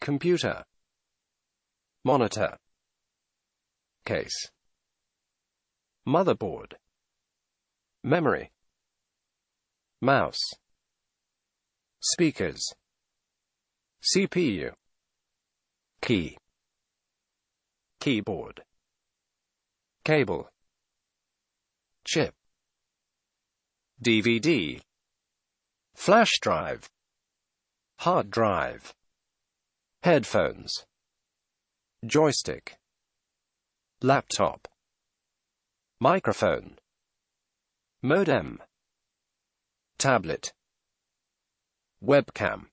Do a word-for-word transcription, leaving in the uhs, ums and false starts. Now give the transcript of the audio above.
computer, monitor, case, motherboard, memory, mouse, speakers, C P U, key, keyboard, cable, chip, D V D, flash drive, hard drive, headphones, joystick, laptop, microphone, modem, tablet, webcam.